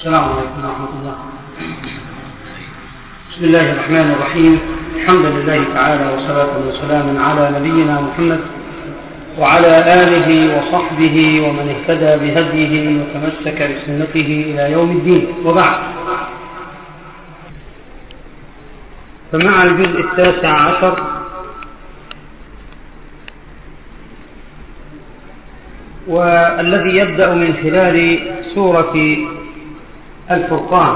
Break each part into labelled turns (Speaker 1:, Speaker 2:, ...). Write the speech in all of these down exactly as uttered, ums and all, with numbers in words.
Speaker 1: السلام عليكم ورحمة الله. بسم الله الرحمن الرحيم. الحمد لله تعالى وصلاة وسلام على نبينا محمد وعلى آله وصحبه ومن اهتدى بهديه وتمسك بسنته إلى يوم الدين، وبعد. فمع الجزء التاسع عشر والذي يبدأ من خلال سورة الفرقان،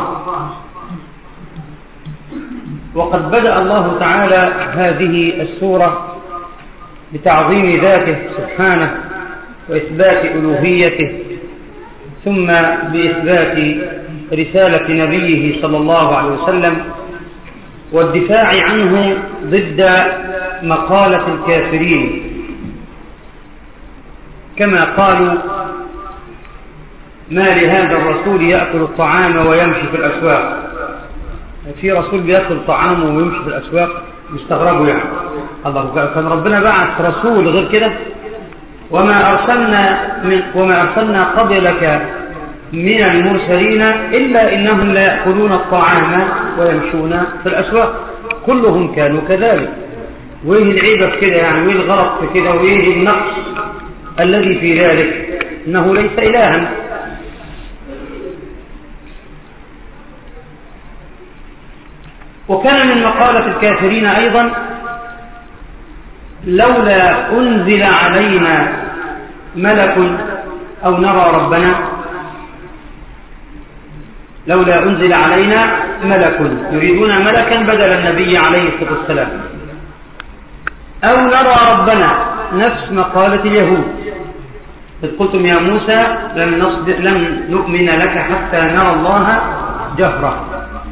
Speaker 1: وقد بدأ الله تعالى هذه السورة بتعظيم ذاته سبحانه وإثبات ألوهيته، ثم بإثبات رسالة نبيه صلى الله عليه وسلم والدفاع عنه ضد مقالة الكافرين، كما قالوا: ما لهذا الرسول يأكل الطعام ويمشي في الأسواق. في رسول بيأكل طعامه ويمشي في الأسواق؟ مستغربوا يعني. الله، كان ربنا بعث رسول غير كده؟ وما أرسلنا من وما أرسلنا قبلك من المرسلين إلا إنهم لا يأكلون الطعام ويمشون في الأسواق، كلهم كانوا كذلك. وإيه العيبة في كده يعني؟ وإيه الغلط في كده؟ وإيه النقص الذي في ذلك؟ إنه ليس إلها. وكان من مقالة الكافرين أيضا: لولا أنزل علينا ملك أو نرى ربنا. لولا أنزل علينا ملك، يريدون ملكا بدل النبي عليه الصلاة والسلام. أو نرى ربنا، نفس مقالة اليهود: إذ قلتم يا موسى لن, نصدق لن نؤمن لك حتى نرى الله جهرة.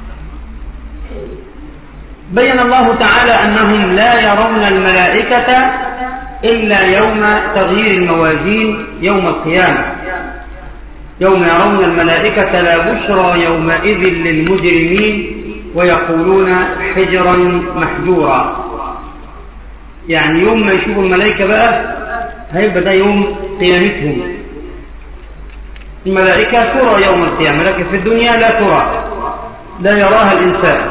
Speaker 1: بين الله تعالى أنهم لا يرون الملائكة إلا يوم تغيير الموازين يوم القيامة، يوم يرون الملائكة لا بشرى يومئذ للمجرمين ويقولون حجرا محجورا. يعني يوم ما يشوفوا الملائكة بقى هيبقى ده يوم قيامتهم. الملائكة ترى يوم القيامة، لكن في الدنيا لا ترى، لا يراها الإنسان.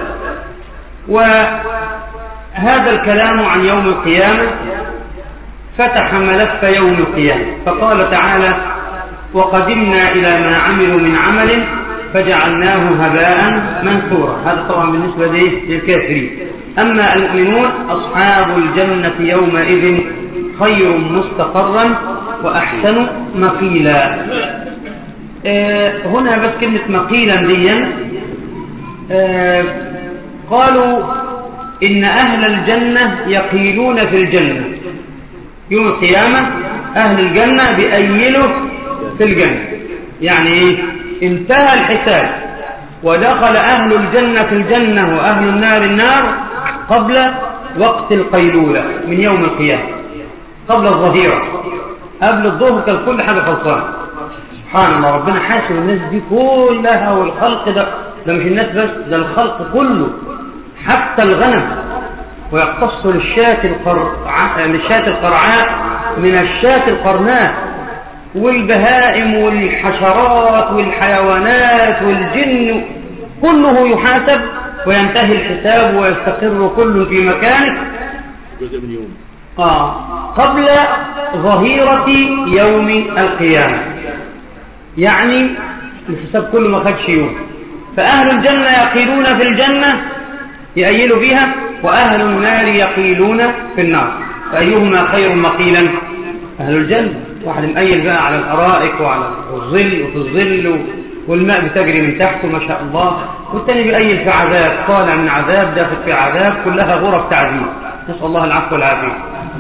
Speaker 1: وهذا الكلام عن يوم القيامة فتح ملف يوم القيامة، فقال تعالى: وقدمنا إلى ما عملوا من عمل فجعلناه هباء منثورا. هذا طبعا بالنسبة للكافرين. أما المؤمنون أصحاب الجنة يومئذ خير مستقرا وأحسن مقيلا. آه هنا بس كلمة مقيلا دي آه قالوا إن أهل الجنة يقيلون في الجنة يوم القيامة. أهل الجنة بيأيلوا في الجنة، يعني انتهى الحساب ودخل أهل الجنة في الجنة وأهل النار النار قبل وقت القيلولة من يوم القيامة، قبل الظهيرة، قبل الظهر كان كل حاجة خلصانة. سبحان الله، ربنا حاسب الناس دي كلها، والخلق ده ده مش الناس بس، ده الخلق كله حتى الغنم. ويقتص للشاة القرعاء للشاة القرعاء من الشاة القرناء، والبهائم والحشرات والحيوانات والجن كله يحاسب وينتهي الحساب ويستقر كل في مكانه
Speaker 2: جزء من يوم
Speaker 1: آه قبل ظهيرة يوم القيامة. يعني الحساب كله ما خدش يوم. فأهل الجنة يقيلون في الجنة يأيلوا فيها، وأهل النار يقيلون في النار. فأيهما خير مقيلا؟ أهل الجنة. واحد مقيل بقى على الأرائك وعلى الظل وفي الظل والماء بتجري من تحته ما شاء الله، والتاني بيقيل في عذاب، طالع من عذاب داخل في عذاب، كلها غرف تعذيب، نسأل الله العفو والعافية.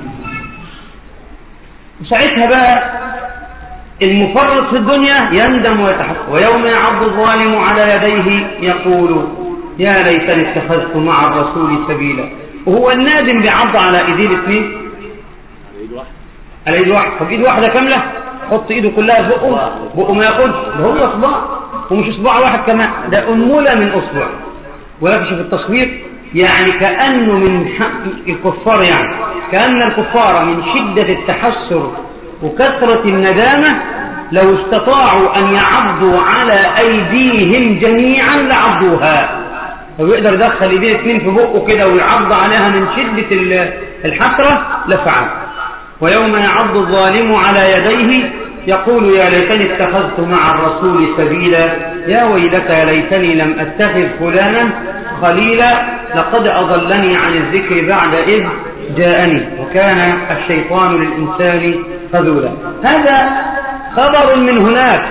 Speaker 1: وساعتها بقى المفرط في الدنيا يندم ويتحسر، ويوم يعض الظالم على يديه يقول يا ليتني اتخذت مع الرسول سبيلا. وهو النادم بيعض على ايديه الاثنين، على ايد واحد. طب ايد واحده كامله، حط ايده كلها في بقه، بقه ما ياخدش، ده هو اصبع، ومش اصبع واحد كمان، ده انمله من اصبع. ولكن في التصوير يعني كأنه من الكفار، يعني كأن الكفار من شدة التحسر وكثرة الندامة لو استطاعوا أن يعضوا على أيديهم جميعا لعضوها. لو يقدر يدخل ايديه اثنين في بقه كده ويعض عليها من شدة الحسرة لفعل. ويوم يعض الظالم على يديه يقول يا ليتني اتخذت مع الرسول سبيلا يا ويلتى ليتني لم أتخذ فلانا خليلا لقد أضلني عن الذكر بعد إذ جاءني وكان الشيطان للإنسان خذولا. هذا خبر من هناك،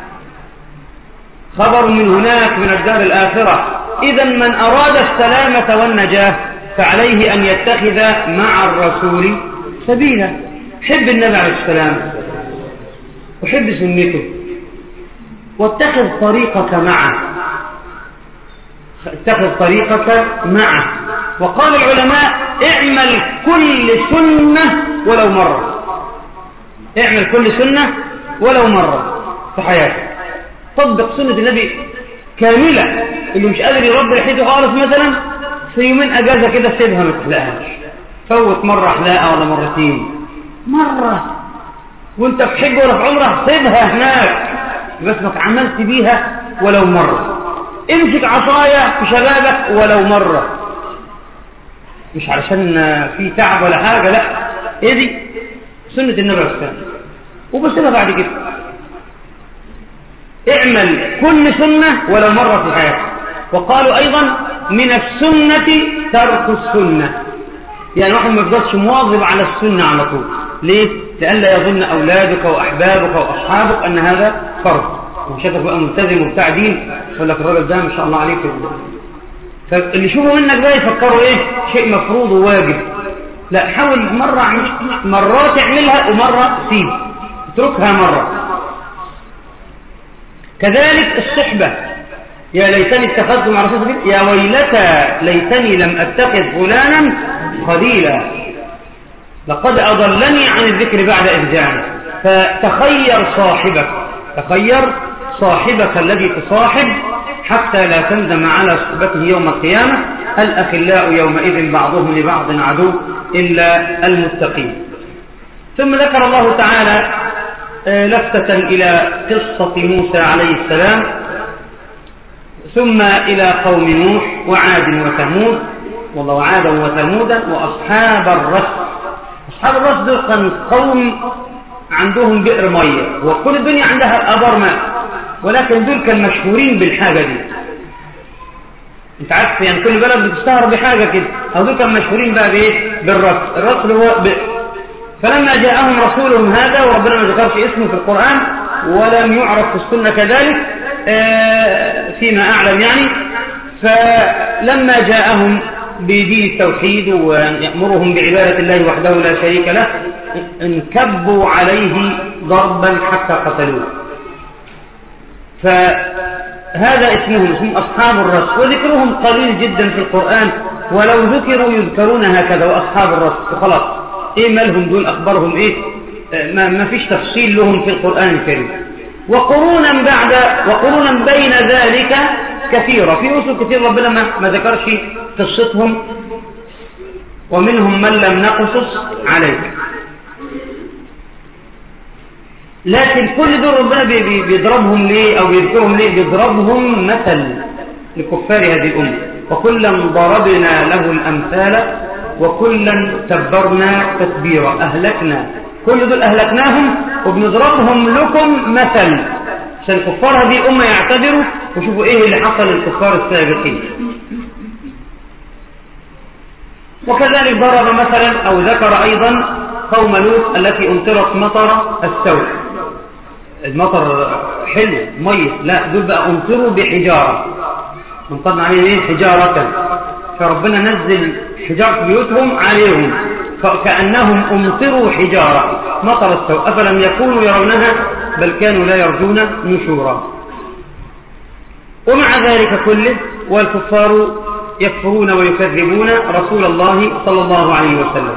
Speaker 1: خبر من هناك من الدار الآخرة. إذا من أراد السلامة والنجاة فعليه أن يتخذ مع الرسول سبيلا. حب النبي عليه السلام وحب سنته واتخذ طريقك معه، اتخذ طريقك معه. وقال العلماء اعمل كل سنة ولو مرة، اعمل كل سنة ولو مرة في حياتك. طبق سنة النبي كاملة. اللي مش قادر يربي ريحته خالص مثلا في يومين اجازة كده سيبها ما تحلقهاش، فوت مرة حلاقة ولا مرتين، مرة وانت في حج ولا في عمره سيبها هناك بس ما عملت بيها ولو مرة. امسك عصاية في شبابك ولو مرة، مش علشان في تعب ولا حاجة، لا، ايه دي سنة النبي عليه السلام وبسيبها بعد كده. اعمل كل سنة ولو مرة في حياتك. وقالوا ايضا من السنة ترك السنة، يعني واحد ما يفضلش مواظب على السنة على طول. ليه؟ لئلا يظن اولادك واحبابك واصحابك ان هذا فرض وشافك بقى ملتزم وبتاع دين يقول لك الراجل ده ما شاء الله عليه كده. فاللي يشوفوا منك ده يفكروا ايه شيء مفروض وواجب. لا، حاول مرة مرات تعملها ومرة سيب، اتركها مرة. كذلك الصحبة، يا ليتني اتخذت مع رسول الله، يا ويلتى ليتني لم اتخذ فلانا خليلا لقد اضلني عن الذكر بعد إذ جاءني. فتخير صاحبك، تخير صاحبك الذي تصاحب حتى لا تندم على صحبته يوم القيامة. الأخلاء يومئذ بعضهم لبعض عدو إلا المتقين. ثم ذكر الله تعالى لفتة إلى قصة موسى عليه السلام، ثم إلى قوم نوح وعاد وثمود، والله وعادا وثمودا وأصحاب الرس. أصحاب الرس دول كانوا قوم عندهم بئر مية، وكل الدنيا عندها أبار ماء، ولكن دول كانوا مشهورين بالحاجة دي. انت عارف يعني كل بلد بتشتهر بحاجة كده، أو دول كانوا مشهورين بقى بإيه؟ بالرس. الرس هو بئر. فلما جاءهم رسولهم هذا، وربنا ما ذكرش اسمه في القرآن ولم يعرف في السنة كذلك فيما أعلم يعني، فلما جاءهم بدين التوحيد ويأمرهم بعبادة الله وحده لا شريك له انكبوا عليه ضربا حتى قتلوه. فهذا اسمهم اسم أصحاب الرس، وذكرهم قليل جدا في القرآن، ولو ذكروا يذكرون هكذا وأصحاب الرس وخلاص. ايه مالهم دول؟ اخبارهم ايه؟ ما, ما فيش تفصيل لهم في القرآن الكريم. وقرونا بعد وقرونا بين ذلك كثيرة، في رسل كثير ربنا ما, ما ذكرش قصتهم، ومنهم من لم نقصص عليك. لكن كل دول ربنا بي بي بيضربهم ليه او بيذكرهم ليه؟ بيضربهم مثل لكفار هذه الأمة. وكلا ضربنا له الأمثال وكلا تبرنا تتبيرا. أهلكنا كل دول أهلكناهم وبنضربهم لكم مثل عشان كفار هذه الأمة يعتبروا وشوفوا إيه اللي حصل للكفار السابقين. وكذلك ضرب مثلا أو ذكر أيضا قوم لوط التي أمطرت مطر السوء. المطر حلو مية، لا دول بقى أمطروا بحجارة، امطرنا عليهم إيه؟ حجارة. فربنا نزل حجارة بيوتهم عليهم فكأنهم أمطروا حجارة مطر السوء أفلم يكونوا يرونها بل كانوا لا يرجون نشورا. ومع ذلك كله والكفار يكفرون ويكذبون رسول الله صلى الله عليه وسلم.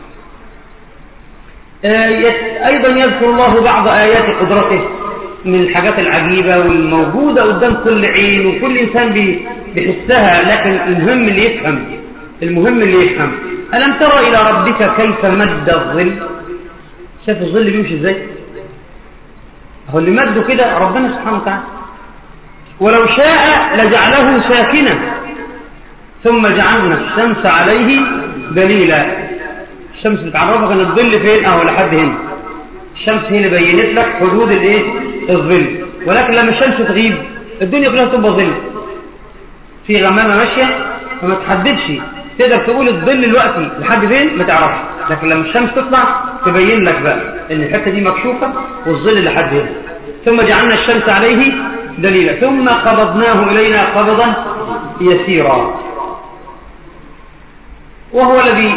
Speaker 1: أيضا يذكر الله بعض آيات قدرته من الحاجات العجيبة والموجودة قدام كل عين وكل إنسان بيحسها، لكن المهم اللي يفهم، المهم اللي يفهم. ألم ترى إلى ربك كيف مد الظل؟ شاف الظل بيمشي ازاي؟ هو اللي مده كده ربنا سبحانه وتعالى، ولو شاء لجعله ساكنا ثم جعلنا الشمس عليه دليلا. الشمس بتعرفك ان الظل فين اهو لحد هنا، الشمس هي اللي بينت لك حدود الايه الظل، ولكن لما الشمس تغيب الدنيا كلها تبقى ظل، في غمامه ماشيه فما تحددش، تقدر تقول الظل دلوقتي لحد فين ما تعرفش، لكن لما الشمس تطلع تبين لك بقى ان الحته دي مكشوفه والظل لحد هنا. ثم جعلنا الشمس عليه دليلا ثم قبضناه الينا قبضا يسيرا. وهو الذي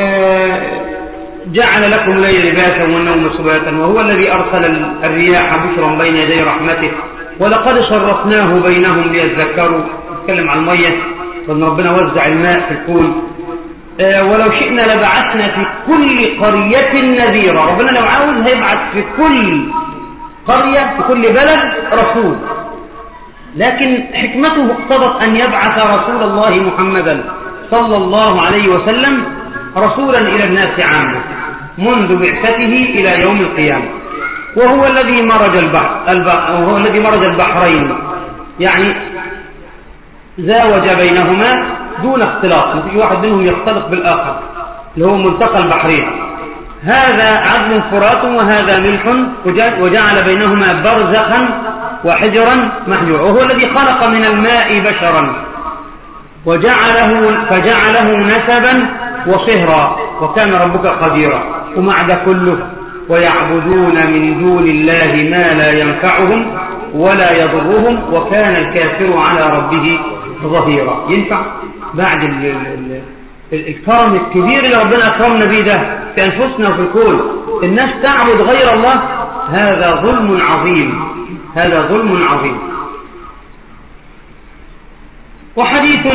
Speaker 1: جعل لكم الليل لباسا والنوم سباتا، وهو الذي أرسل الرياح بشرا بين يدي رحمته، ولقد صرفناه بينهم ليذكروا. نتكلم عن المية وأن ربنا وزع الماء في الكون. ولو شئنا لبعثنا في كل قرية نذيرا. ربنا لو عاوز هيبعث في كل قرية في كل بلد رسول، لكن حكمته اقتضت أن يبعث رسول الله محمدا صلى الله عليه وسلم رسولا إلى الناس عامة منذ بعثته إلى يوم القيامة. وهو الذي مرج البحر وهو الذي مرج البحرين، يعني زاوج بينهما دون اختلاط، مفيش واحد منهم يختلط بالآخر، اللي هو ملتقى البحرين، هذا عذب فرات وهذا ملح، وجعل بينهما برزخا وحجرا محجورا. وهو الذي خلق من الماء بشرا وجعله فجعله نسبا وصهرا وكان ربك قديرا. ومع ده كله ويعبدون من دون الله ما لا ينفعهم ولا يضرهم وكان الكافر على ربه ظهيرا. ينفع بعد ال ال ال الكرم الكبير اللي ربنا أكرمنا به ده في أنفسنا وفي الكون الناس تعبد غير الله؟ هذا ظلم عظيم، هذا ظلم عظيم. وحديث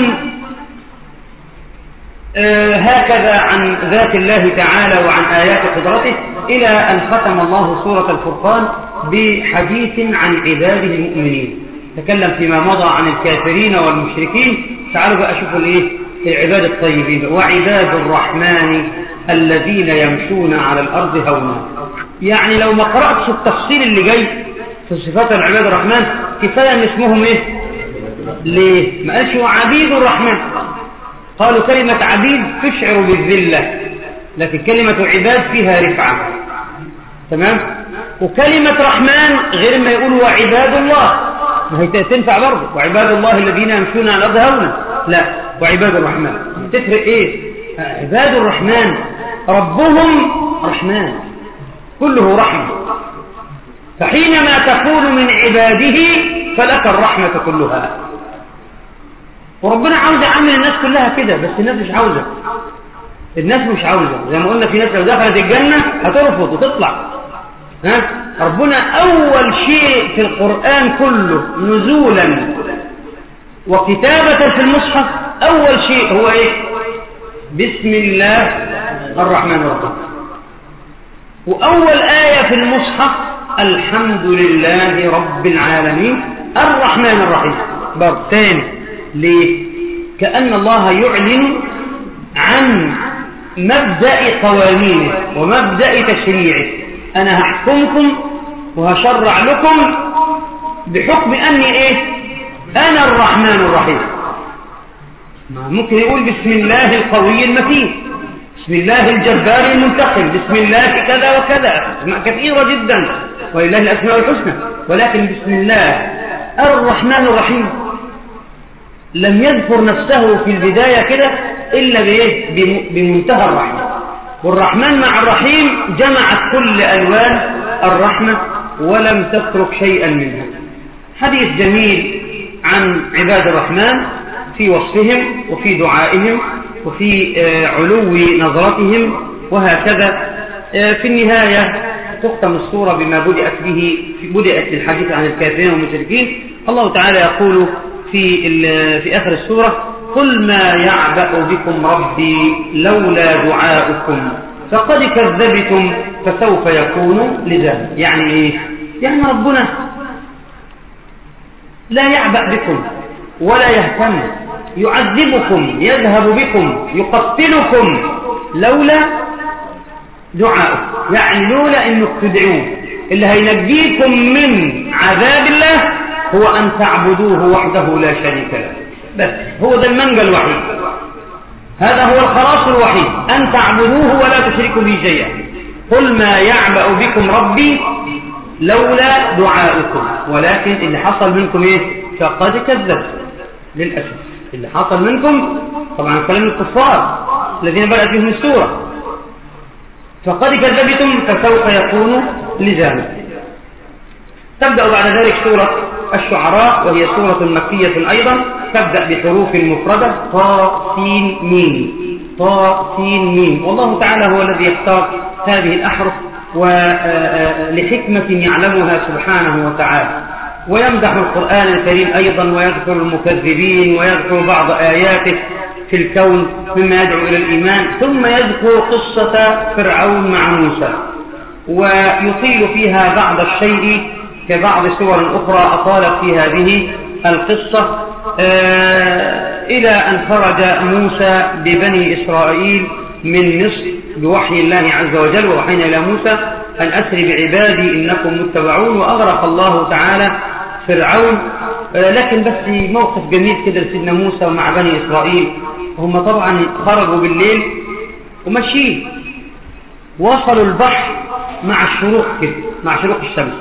Speaker 1: آه هكذا عن ذات الله تعالى وعن آيات قدرته إلى أن ختم الله سورة الفرقان بحديث عن عباده المؤمنين. تكلم فيما مضى عن الكافرين والمشركين، تعالوا بقى شوفوا الايه العباد الطيبين. وعباد الرحمن الذين يمشون على الأرض هونا. يعني لو ما قرأتش التفصيل اللي جاي في صفات العباد الرحمن كفاية ان اسمهم ايه؟ ليه؟ ما قالش وعبيد الرحمن، قالوا كلمة عبيد تشعر بالذلة، لكن كلمة عباد فيها رفعة، تمام؟ وكلمة رحمن غير ما يقولوا وعباد الله، ما هي تنفع برضه وعباد الله الذين يمشون على الأرض هونا، لا وعباد الرحمن تفرق ايه؟ عباد الرحمن ربهم رحمن كله رحمة، فحينما تكون من عباده فلك الرحمة كلها. وربنا عاوز يعمل الناس كلها كده، بس الناس مش عاوزة، الناس مش عاوزة. زي ما قلنا في ناس لو دخلت الجنة هترفض وتطلع. ها؟ ربنا أول شيء في القرآن كله نزولا وكتابة في المصحف، أول شيء هو إيه؟ بسم الله الرحمن الرحيم. وأول آية في المصحف الحمد لله رب العالمين الرحمن الرحيم. برضه ثاني ليه؟ كأن الله يعلن عن مبدأ قوانينه ومبدأ تشريعه. أنا هحكمكم وهشرع لكم بحكم أني إيه؟ أنا الرحمن الرحيم. ممكن يقول بسم الله القوي المتين، بسم الله الجبار المنتقم، بسم الله كذا وكذا، أسماء كثيرة جدا ولله الأسماء الحسنى، ولكن بسم الله الرحمن الرحيم لم يذكر نفسه في البداية كده إلا بإيه؟ بمنتهى الرحمة. والرحمن مع الرحيم جمعت كل ألوان الرحمة ولم تترك شيئا منها. حديث جميل عن عباد الرحمن في وصفهم وفي دعائهم وفي علو نظرتهم وهكذا. في النهاية تختم السورة بما بدأت به، بدأت الحديث عن الكافرين والمشركين. الله تعالى يقول في في آخر السورة قل ما يعبأ بكم ربي لولا دعاؤكم فقد كذبتم فسوف يكون لزاما. يعني إيه؟ يعني ربنا لا يعبأ بكم ولا يهتم، يعذبكم، يذهب بكم، يقتلكم لولا دعاؤكم، يعني لولا انك تدعوه اللي هينجيكم من عذاب الله هو أن تعبدوه وحده لا شريك له، بس هو ده المنجى الوحيد، هذا هو الخلاص الوحيد، أن تعبدوه ولا تشركوا به شيئا. قل ما يعبأ بكم ربي لولا دعاؤكم، ولكن اللي حصل منكم ايه؟ فقد كذبتم للأسف. اللي حصل منكم طبعا كلام الكفار الذين بدأت بهم السورة، فقد كذبتم فسوف يكون لزاما. تبدأ بعد ذلك سورة الشعراء، وهي سورة مكية أيضا، تبدأ بحروف مفردة طا سين ميم، طا سين ميم، والله تعالى هو الذي يختار هذه الأحرف ولحكمة يعلمها سبحانه وتعالى، ويمدح القرآن الكريم أيضا، ويذكر المكذبين، ويذكر بعض آياته في الكون مما يدعو إلى الإيمان، ثم يذكر قصة فرعون مع موسى، ويطيل فيها بعض الشيء كبعض سور أخرى أطالت في هذه القصة، آه إلى أن خرج موسى ببني إسرائيل من مصر بوحي الله عز وجل، ووحينا إلى موسى أن أسر بعبادي إنكم متبعون، وأغرق الله تعالى فرعون. آه لكن بس موقف جميل كده لسيدنا موسى مع بني إسرائيل، هم طبعا خرجوا بالليل ومشين، وصلوا البحر مع الشروق كده، مع شروق الشمس،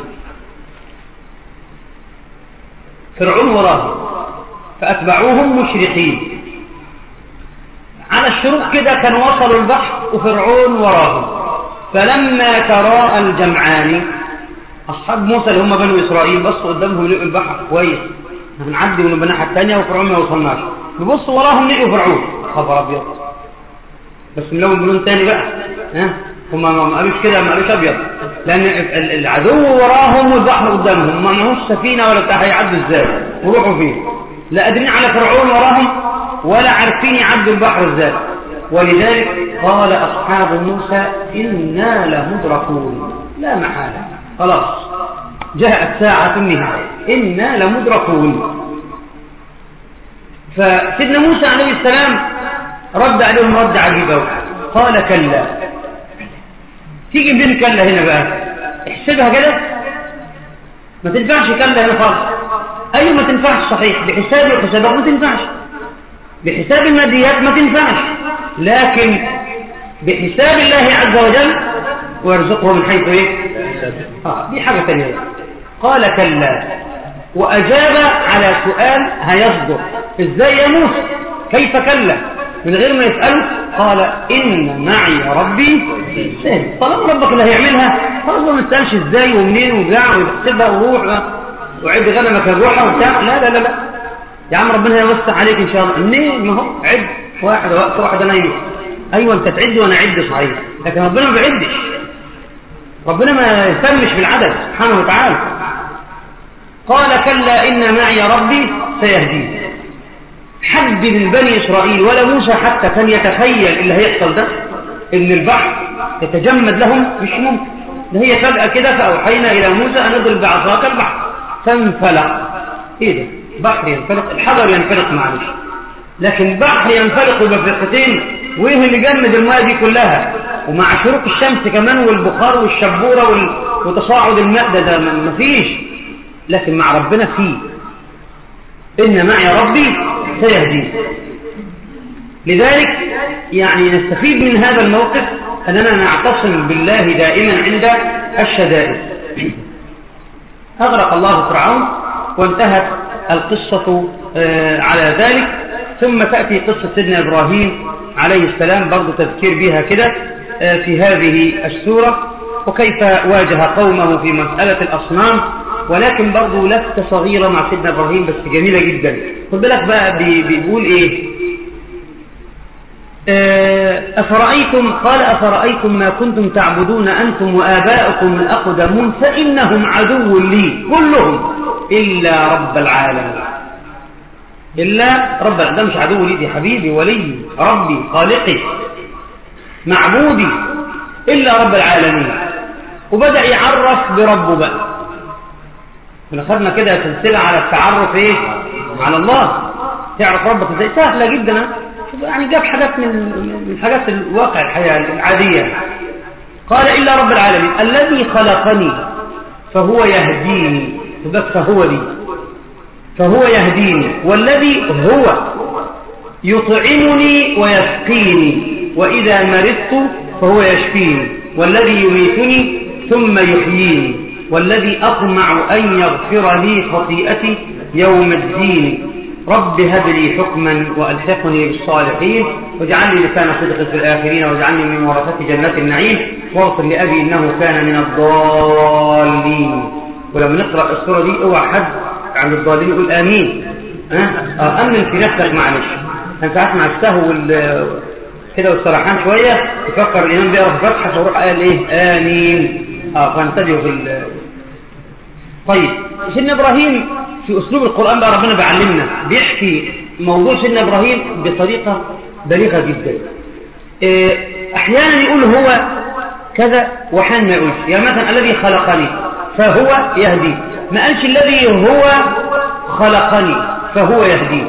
Speaker 1: فرعون وراهم فأتبعوهم مشرقين. على الشروق كده كانوا وصلوا البحر وفرعون وراهم، فلما تراءى الجمعان أصحاب موسى اللي هم بنو إسرائيل بصوا قدامهم لقوا البحر كويس، هنعدي من الناحية الثانية وفرعون ما وصلناش، بيبصوا وراهم لقوا فرعون، خبر أبيض، بس ملون بلون تاني بقى، ها هم ما قالوش كده، ما قالوش أبيض، لأن العدو وراهم والبحر قدامهم، ما معهوش سفينة ولا بتاع، هيعدوا ازاي وروحوا فين؟ لا قادرين على فرعون وراهم ولا عارفين يعدوا البحر ازاي. ولذلك قال أصحاب موسى إنا لمدركون، لا محالة، خلاص جاءت ساعة النهاية، إنا لمدركون. فسيدنا موسى عليه السلام رد عليهم رد عجيب، قال كلا. تيجي بين كلا هنا بقى احسبها كده، ما تنفعش كلا هنا خالص. أيوة ما تنفعش صحيح، بحساب الحسابات ما تنفعش، بحساب الماديات ما تنفعش، لكن بحساب الله عز وجل ويرزقه من حيث ايه؟ آه دي حاجة تانية. قال كلا، وأجاب على سؤال هيصدر ازاي يا موسى، كيف كلا، من غير ما يسأله قال إن معي ربي سهل. طالما ربك اللي هيعملها خلاص ما نسألش ازاي ومنين وبتاع ويحسبها وروح وعد غنمك الروحة وبتاع، لا لا لا لا يا عم ربنا يوسع عليك ان شاء الله. منين؟ ما هو عد واحد وقت واحد نايم. ايوه انت تعد وانا اعد صحيح، لكن ربنا ما بيعدش، ربنا ما يهتمش بالعدد سبحانه وتعالى. قال كلا إن معي ربي سيهدين. حد من بني إسرائيل ولا موسى حتى كان يتخيل اللي هيحصل ده، إن البحر يتجمد لهم، مش ممكن. ده هي فجأة كده فأوحينا إلى موسى أن اضرب بعصاك البحر فانفلق. إيه ده؟ بحر ينفلق، الحجر ينفلق معلش، لكن بحر ينفلق بفرقتين، وإيه اللي جمد الماء دي كلها؟ ومع شروق الشمس كمان والبخار والشبورة وال... وتصاعد الماء ده, ده مفيش، لكن مع ربنا فيه. إن معي ربي سيهدين. لذلك يعني نستفيد من هذا الموقف أننا نعتصم بالله دائما عند الشدائد. أغرق الله فرعون وانتهت القصة على ذلك. ثم تأتي قصة سيدنا إبراهيم عليه السلام برضو تذكير بها كده في هذه السورة، وكيف واجه قومه في مسألة الأصنام، ولكن برضو لفتة صغيرة مع سيدنا إبراهيم بس جميلة جدا. خد بالك بقى بيقول إيه؟ أفرأيتم قال أفرأيتم ما كنتم تعبدون أنتم وآباؤكم الأقدمون فإنهم عدو لي كلهم إلا رب العالمين. إلا رب العالمين، ده مش عدو لي، دي حبيبي ولي ربي خالقي معبودي، إلا رب العالمين. وبدأ يعرف بربه بقى. احنا خدنا كده سلسلة على التعرف ايه على الله، تعرف ربك ازاي، سهلة جدا. يعني جاب حاجات من من حاجات الواقع الحياة العادية. قال إلا رب العالمين الذي خلقني فهو يهديني، بس فهو لي، فهو يهديني، والذي هو يطعمني ويسقيني، وإذا مرضت فهو يشفيني، والذي يميتني ثم يحييني، والذي أطمع أن يغفر لي خطيئتي يوم الدين. رب هب لي حكما وألحقني بالصالحين، واجعل لي لسان صدق في الآخرين، واجعلني من ورثة جنات النعيم، واغفر لأبي إنه كان من الضالين. ولما نقرأ السورة دي اوعى حد عند الضالين يقول آمين. أه؟ أمن في نفسك، معلش أنت ساعات مع السهو كده والسرحان شوية تفكر الإمام بيقرأ فتحة فروح قال إيه آمين. اه فانتبهوا في ال... طيب سيدنا إبراهيم في أسلوب القرآن بقى ربنا بيعلمنا، بيحكي موضوع سيدنا إبراهيم بطريقة بليغة جدا. أحيانا يقول هو كذا وأحيانا ما يقولش، يعني مثلا الذي خلقني فهو يهدي، ما قالش الذي هو خلقني فهو يهدي،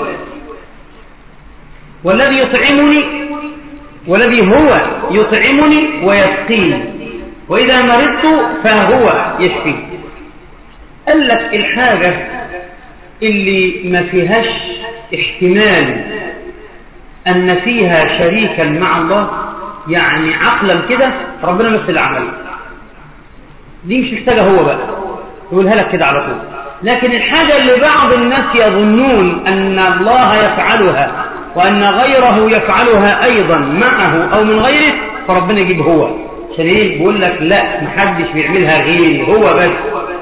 Speaker 1: والذي يطعمني، والذي هو يطعمني ويسقيني، وإذا مرضت فهو يشفي. قال لك الحاجة اللي ما فيهاش احتمال أن فيها شريكا مع الله، يعني عقلا كده ربنا مثل العمل دي مش محتاجة هو بقى يقولها لك كده على طول. لكن الحاجة اللي بعض الناس يظنون أن الله يفعلها وأن غيره يفعلها أيضا معه أو من غيره، فربنا يجيب هو. عشان ايه؟ بيقول لك لا محدش بيعملها غيري، هو بس.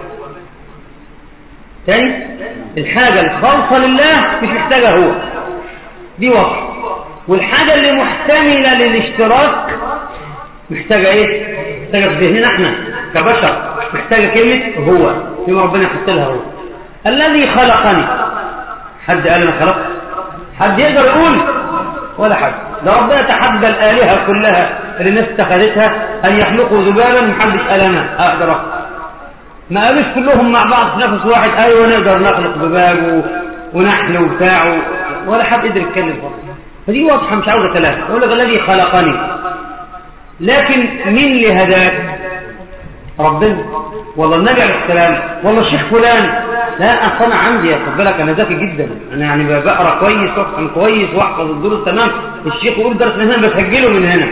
Speaker 1: تاني الحاجة الخالصة لله مش محتاجة هو، دي وصف. والحاجة اللي محتملة للاشتراك محتاجة ايه؟ محتاجة في ذهننا احنا كبشر، محتاجة كلمة هو، يبقى ربنا يحط لها هو. الذي خلقني، حد قال انا خلقت؟ حد يقدر يقول؟ ولا حد. ده ربنا تحدى الآلهة كلها اللي الناس اتخذتها أن يخلقوا ذبابا، محدش قال أنا أقدر أخلق. ما قالوش كلهم مع بعض في نفس واحد أيوة نقدر نخلق ذباب ونحن وبتاع، ولا حد قدر يتكلم برضه. فدي واضحة مش عاوزة كلام. يقول لك الذي خلقني، لكن مين اللي هداك؟ ربنا، والله النبي عليه السلام، والله الشيخ فلان. لا أصلا عندي خد بالك أنا ذكي جدا، أنا يعني بقرأ كويس وأفهم كويس وأحفظ الدروس تمام. الشيخ يقول درس من هنا بسجله من هنا،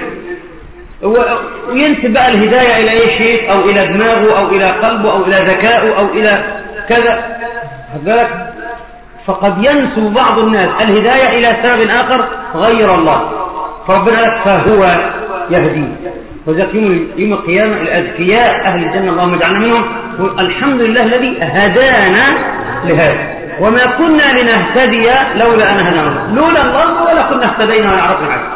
Speaker 1: وينسب بقى الهداية إلى أي شيء أو إلى دماغه أو إلى قلبه أو إلى ذكائه أو إلى كذا. خد بالك، فقد ينسب بعض الناس الهداية إلى سبب آخر غير الله، فربنا لك فهو يهدي. وذلك يوم يوم القيامة الأذكياء أهل الجنة اللهم اجعلنا منهم، الحمد لله الذي هدانا لهذا، وما كنا لنهتدي لولا أن هدانا، لولا الله ولا كنا اهتدينا ولا عرفنا حاجة.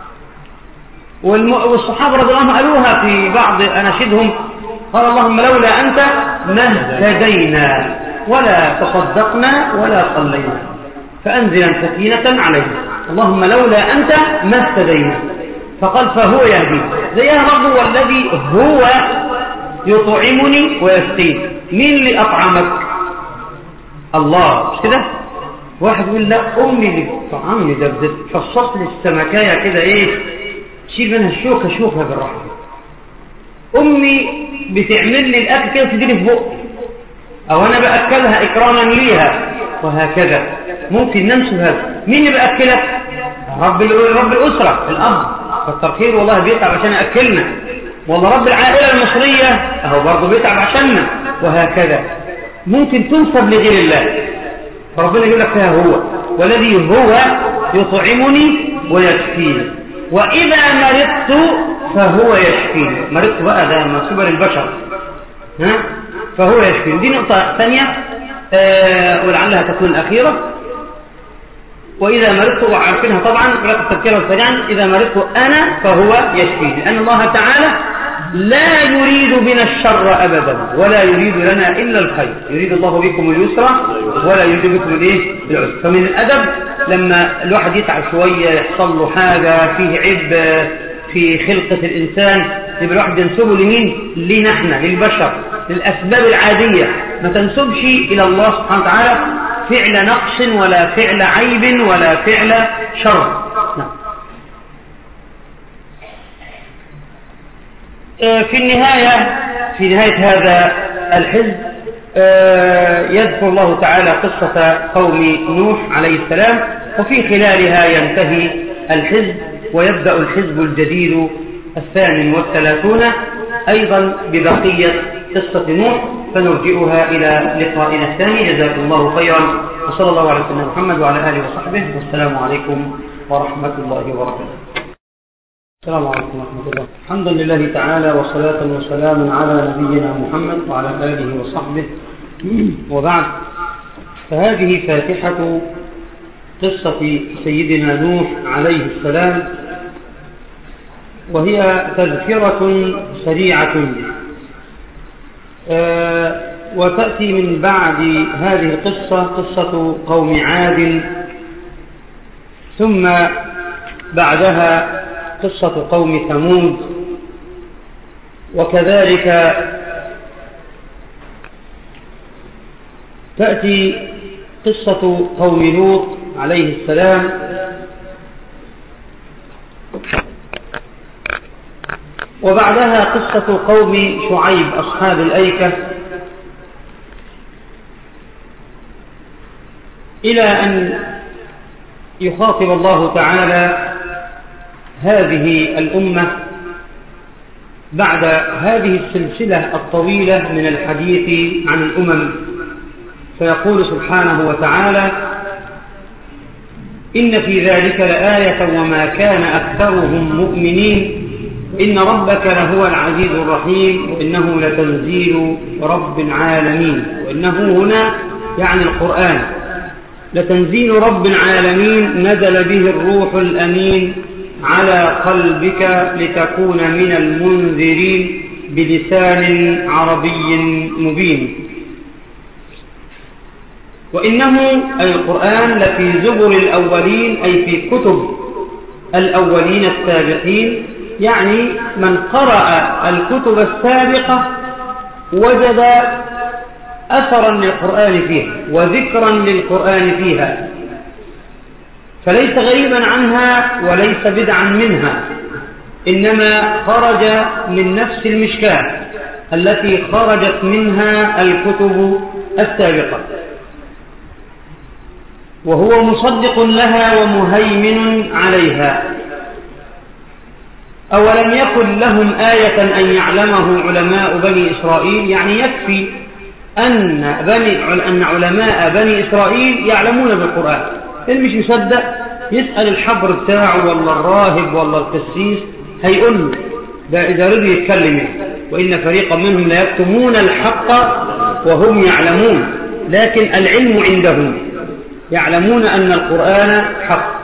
Speaker 1: والصحابة رضي الله عنهم قالوها في بعض أناشيدهم، قال اللهم لولا أنت ما اهتدينا ولا تصدقنا ولا صلينا فأنزلا سكينة علينا، اللهم لولا أنت ما اهتدينا. فقال فهو يهدي زيها برضه، والذي هو يطعمني ويسقيني. مين اللي أطعمك؟ الله، مش كده؟ واحد يقول لا أمي اللي طعمني، ده بتفصص لي السمكاية كده إيه، تشيل منها الشوكة شوكة بالرحمة. أمي بتعمل لي الأكل كده تديني في بقي، أو أنا بأكلها إكراما ليها، وهكذا. ممكن ننسب هذا. مين اللي بأكلك؟ رب رب الأسرة، الأب، كتر خير والله بيتعب عشان يأكلنا. والله رب العائلة المصرية أهو برضه بيتعب عشاننا، وهكذا. ممكن تنسب لغير الله، فربنا يقول لك فيها هو، والذي هو يطعمني ويسقيني، وإذا مرضت فهو يشفيني. مرضت بقى ده منسوبة للبشر، ها؟ فهو يشفيني. دي نقطة ثانية آه ولعلها تكون الأخيرة. وإذا مرضت، وعارفينها طبعا لا تذكرها سريعا، إذا مرضت أنا فهو يشفيني، لأن الله تعالى لا يريد بنا الشر أبدا، ولا يريد لنا إلا الخير. يريد الله بكم اليسر ولا يريد بكم الإيه؟ العسر. فمن الأدب لما الواحد يتعب شوية، يحصل له حاجة فيه عيب في خلقة الإنسان، يبقى الواحد ينسبه لمين؟ لنا احنا، للبشر، للأسباب العادية. ما تنسبش إلى الله سبحانه وتعالى فعل نقص ولا فعل عيب ولا فعل شر. نعم. في النهاية في نهاية هذا الحزب يذكر الله تعالى قصة قوم نوح عليه السلام، وفي خلالها ينتهي الحزب ويبدأ الحزب الجديد الثامن والثلاثون أيضا ببقية قصة نوح، فنرجئها إلى لقائنا الثاني. جزاكم الله خيرا، وصلى الله على سيدنا محمد وعلى آله وصحبه، والسلام عليكم ورحمة الله وبركاته. السلام عليكم ورحمة الله. الحمد لله تعالى، وصلاة وسلام على نبينا محمد وعلى آله وصحبه، وبعد، فهذه فاتحة قصة سيدنا نوح عليه السلام، وهي تذكرة سريعة آه وتأتي من بعد هذه القصة قصة قوم عاد، ثم بعدها قصة قوم ثمود، وكذلك تأتي قصة قوم لوط عليه السلام، وبعدها قصة قوم شعيب أصحاب الأيكة، إلى أن يخاطب الله تعالى هذه الأمة بعد هذه السلسلة الطويلة من الحديث عن الأمم، فيقول سبحانه وتعالى: إن في ذلك لآية وما كان أكثرهم مؤمنين إن ربك لهو العزيز الرحيم وإنه لتنزيل رب العالمين. وإنه هنا يعني القرآن لتنزيل رب العالمين نزل به الروح الأمين على قلبك لتكون من المنذرين بلسان عربي مبين. وإنه أي القرآن لفي زبر الأولين، أي في كتب الأولين السابقين، يعني من قرأ الكتب السابقة وجد أثرا للقرآن فيها وذكرا للقرآن فيها، فليس غريبا عنها وليس بدعا منها، إنما خرج من نفس المشكاة التي خرجت منها الكتب السابقة، وهو مصدق لها ومهيمن عليها. أولم يكن لهم آية أن يعلمه علماء بني إسرائيل، يعني يكفي أن, بني أن علماء بني إسرائيل يعلمون بالقرآن، اللي مش يصدق يسأل الحبر بتاعه ولا الراهب ولا القسيس هيقول له ده إذا رضي يتكلم يعني. وإن فريقا منهم لا يكتمون الحق وهم يعلمون، لكن العلم عندهم، يعلمون أن القرآن حق.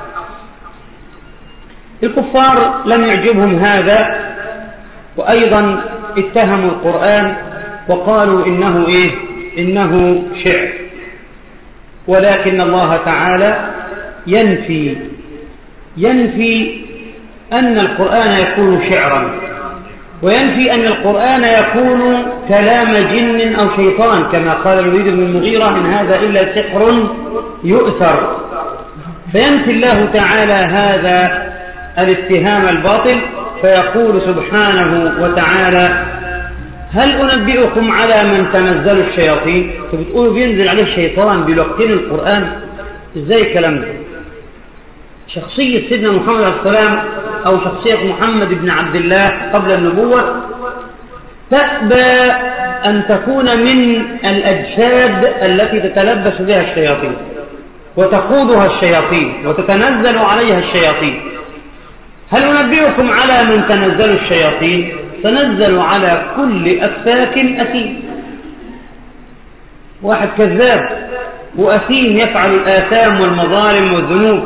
Speaker 1: الكفار لم يعجبهم هذا، وأيضا اتهموا القرآن وقالوا إنه إيه؟ إنه شعر. ولكن الله تعالى ينفي ينفي أن القرآن يكون شعرا، وينفي أن القرآن يكون كلام جن أو شيطان، كما قال الوليد بن المغيرة: إن هذا إلا سحر يؤثر. فينفي الله تعالى هذا الاتهام الباطل، فيقول سبحانه وتعالى: هل أنبئكم على من تنزل الشياطين؟ فبتقولوا بينزل عليه الشيطان بيلقن القرآن؟ إزاي الكلام ده؟ شخصية سيدنا محمد عليه السلام أو شخصية محمد بن عبد الله قبل النبوة تأبى أن تكون من الأجساد التي تتلبس بها الشياطين وتقودها الشياطين وتتنزل عليها الشياطين. هل أنبئكم على من تنزل الشياطين؟ تنزل على كل أفاك أثيم، واحد كذاب وأثيم يفعل الآثام والمظالم والذنوب.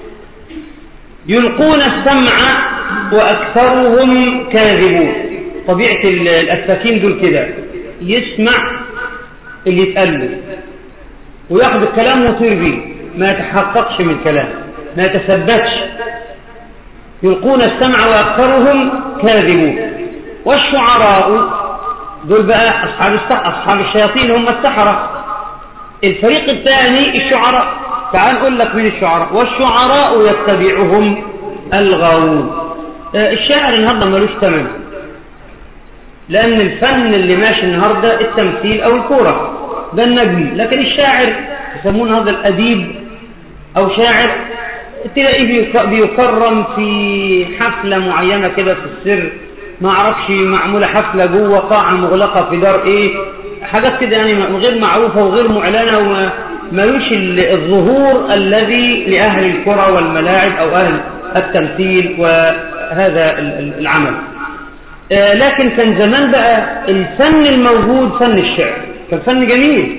Speaker 1: يلقون السمع وأكثرهم كاذبون. طبيعة الأفاكين دول كده، يسمع اللي يتقال ويأخذ الكلام ويطير به، ما يتحققش من الكلام، ما يتثبتش. يلقون السمع وأكثرهم كاذبون. والشعراء دول بقى أصحاب أصحاب الشياطين، هم السحرة. الفريق الثاني الشعراء. تعال نقول لك من الشعراء: والشعراء يتبعهم الغاوون. الشاعر النهارده ملوش ثمن، لأن الفن اللي ماشي النهاردة التمثيل أو الكورة ده النجم، لكن الشاعر يسمون هذا الأديب أو شاعر تلاقيه بيكرم في حفلة معينة كده في السر، ما أعرفش معمولة حفلة جوه قاعة مغلقة في دار إيه، حاجات كده يعني غير معروفة وغير معلنة وما ملوش الظهور الذي لأهل الكرة والملاعب أو أهل التمثيل وهذا العمل. آه لكن كان زمان بقى الفن الموجود فن الشعر، كان فن جميل،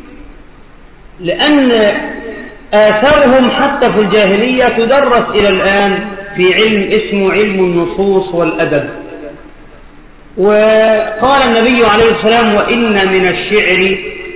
Speaker 1: لأن آثارهم حتى في الجاهلية تدرس إلى الآن في علم اسمه علم النصوص والأدب. وقال النبي عليه السلام: وإن من الشعر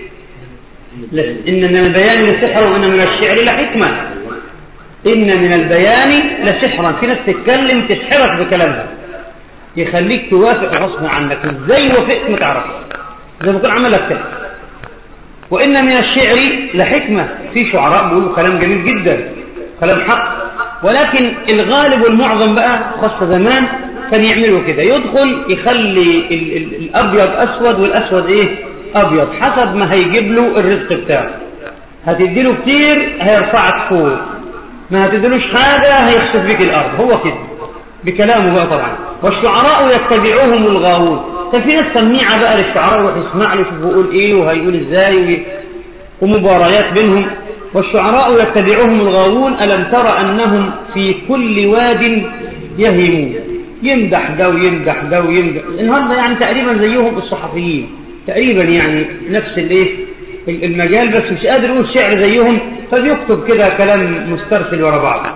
Speaker 1: إن من البيان لسحر وإن من الشعر لحكمة. إن من البيان لسحرا، في ناس تتكلم تسحرك بكلامها يخليك توافق غصب عنك، ازاي وافقت ما تعرفش، زي ما تكون عملك كده. وإن من الشعر لحكمة، في شعراء بيقولوا كلام جميل جدا، كلام حق، ولكن الغالب والمعظم بقى خاصة زمان كان يعملوا كده، يدخل يخلي ال ال الأبيض أسود والأسود إيه أبيض، حسب ما هيجيب له الرزق بتاعه. هتديله كتير هيرفعك فوق، ما هتديلوش حاجة هيخسف بك الأرض، هو كده بكلامه بقى طبعا. والشعراء يتبعوهم الغاوون، كان في ناس سميعة بقى للشعراء ويسمع له شوف بيقول إيه وهيقول إزاي ومباريات بينهم. والشعراء يتبعوهم الغاوون، ألم ترى أنهم في كل واد يهيمون، يمدح ده ويمدح ده ويمدح. النهارده يعني تقريبا زيهم الصحفيين تقريبا، يعني نفس الايه المجال، بس مش قادر يقول شعر زيهم فبيكتب كده كلام مسترسل ورا بعض.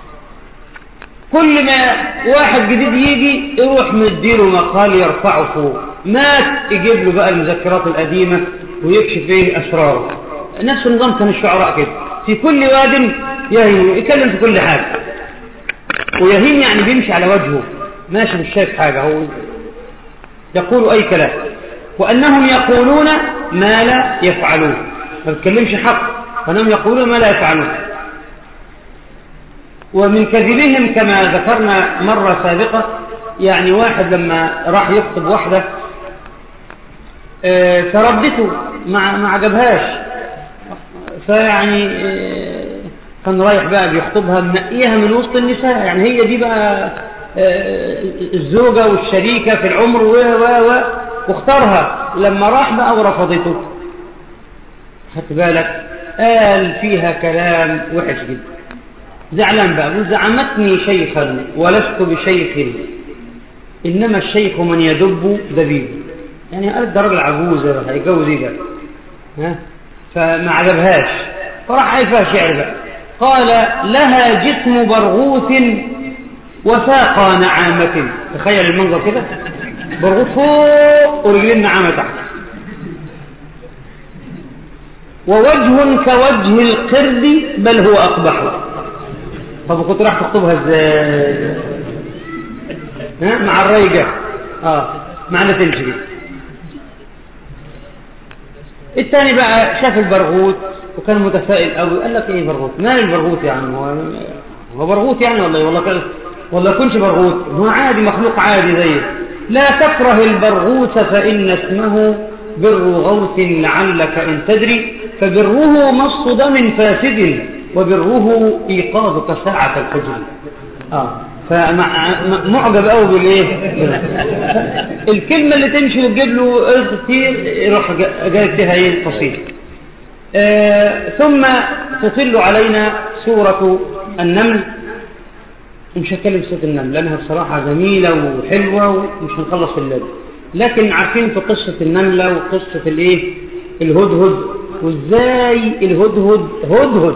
Speaker 1: كل ما واحد جديد يجي يروح مديله مقال يرفعه فوق، مات يجيب له بقى المذكرات القديمة ويكشف ايه اسراره. نفس النظام كان الشعراء كده، في كل واد يهيم، يتكلم في كل حاجة، ويهيم يعني بيمشي على وجهه ماشي مش شايف حاجة، هو يقول أي كلام. وأنهم يقولون ما لا يفعلون، ما بيتكلمش حق، وأنهم يقولون ما لا يفعلون. ومن كذبهم كما ذكرنا مرة سابقة، يعني واحد لما راح يخطب واحدة اه تردته ما ما عجبهاش، فيعني اه كان رايح بقى بيخطبها منقيها من وسط النساء، يعني هي دي بقى الزوجة والشريكة في العمر و و و واختارها. لما راح بقى ورفضته، خدت بالك، قال فيها كلام وحش جدا، زعلان بقى، زعمتني شيخا ولست بشيخ، إنما الشيخ من يدب دبيب. يعني قال ده راجل عجوزة هيجوز ايه ده، ها؟ فما عجبهاش، فراح قال فيها شعر بقى، قال: لها جسم برغوث وساقى نعامة. تخيل المنظر كده، برغوث فوق ورجلين نعامة تحت، ووجه كوجه القرد بل هو أقبح. طب كنت راح تخطبها ازاي؟ ها؟ مع الريجة، اه معنى تمشي كده. الثاني بقى شاف البرغوث وكان متفائل قوي، قال لك ايه برغوث؟ مال البرغوث يعني؟ هو هو برغوث يعني ولا والله كان والله كنش برغوث، هو عادي، مخلوق عادي زيه. لا تكره البرغوث فإن اسمه بر غوث لعلك إن تدري، فبره مص دم فاسد وبره إيقاظك ساعة الفجر. آه فمعجب قوي بالايه الكلمة اللي تمشي وتجيب له رزق كتير يروح جايب فيها ايه قصيدة. آه ثم تطل علينا سورة النمل. مش هتكلم سورة النمل لأنها بصراحة جميلة وحلوة ومش هنخلص الليل، لكن عارفين في قصة النملة وقصة الايه الهدهد، وازاي الهدهد هدهد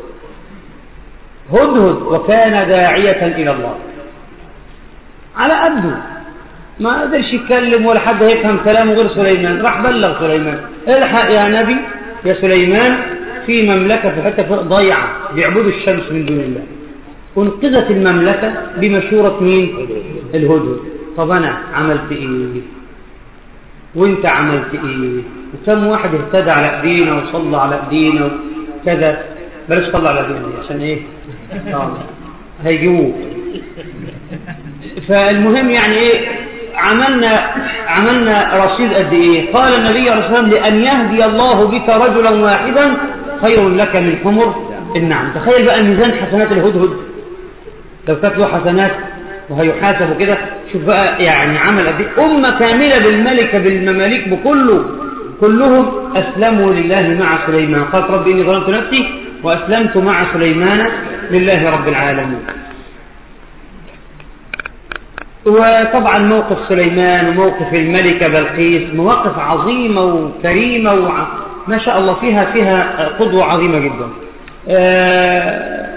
Speaker 1: هدهد وكان داعية إلى الله على قده، ما قدرش يتكلم ولا حد هيفهم كلامه غير سليمان. راح بلغ سليمان: الحق يا نبي يا سليمان، في مملكة في حتة ضيعة بيعبدوا الشمس من دون الله، انقذت المملكة بمشورة مين؟ الهدهد. طب أنا عملت إيه وانت عملت إيه؟ وكم واحد اهتدى على ايدينا وصلى على ايدينا وكذا، بلاش صلى على ايدينا عشان ايه آه. هيجيبوه. فالمهم يعني ايه، عملنا عملنا رصيد قد ايه؟ قال النبي عليه الصلاة والسلام لأن يهدي الله بك رجلا واحدا خير لك من حمر النعم. تخيل بقى ميزان حسنات الهدهد لو كانت له حسنات وهيحاسب كده، شوف بقى يعني عمل قد ايه. أمة كاملة بالملكة بالمماليك بكله كلهم أسلموا لله مع سليمان. قالت ربي إني ظلمت نفسي وأسلمت مع سليمان لله رب العالمين. وطبعا موقف سليمان وموقف الملكة بلقيس مواقف عظيمة وكريمة وع... ما شاء الله فيها فيها قدوة عظيمة جدا. آه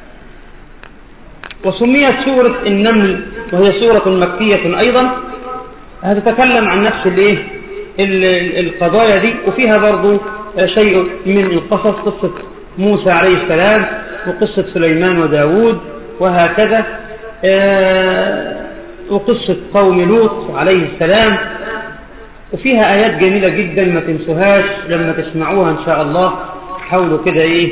Speaker 1: وسميت سورة النمل وهي سورة مكية أيضا، هتتكلم عن نفس الايه القضايا دي، وفيها برضو شيء من القصص، قصة موسى عليه السلام وقصة سليمان وداود وهكذا، آه وقصة قوم لوط عليه السلام. وفيها آيات جميلة جدا ما تنسوهاش لما تسمعوها إن شاء الله. حاولوا كده إيه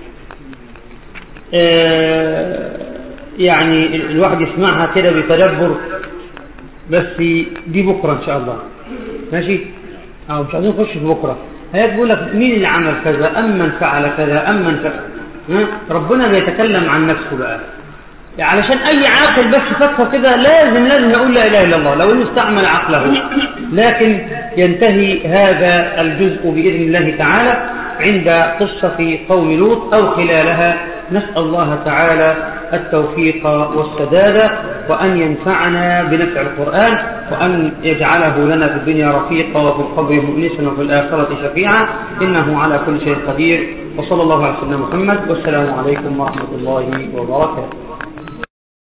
Speaker 1: آه يعني الواحد يسمعها كده بتدبر، بس دي بكرة إن شاء الله ماشي، أو مش عايزين نخش في بكرة. آيات بيقول لك مين اللي عمل كذا، أمن فعل كذا، أمن فعل. ربنا بيتكلم عن نفسه بقى، يعني علشان أي عاقل بس فكر كده لازم لازم يقول لا إله إلا الله لو إنه استعمل عقله. لكن ينتهي هذا الجزء بإذن الله تعالى عند قصة قوم لوط أو خلالها. نسأل الله تعالى التوفيق والسداد، وأن ينفعنا بنفع القرآن، وأن يجعله لنا في الدنيا رفيقا وفي القبر مؤنسا وفي الآخرة شفيعا، إنه على كل شيء قدير. وصلى الله على سيدنا محمد، والسلام عليكم ورحمة الله وبركاته.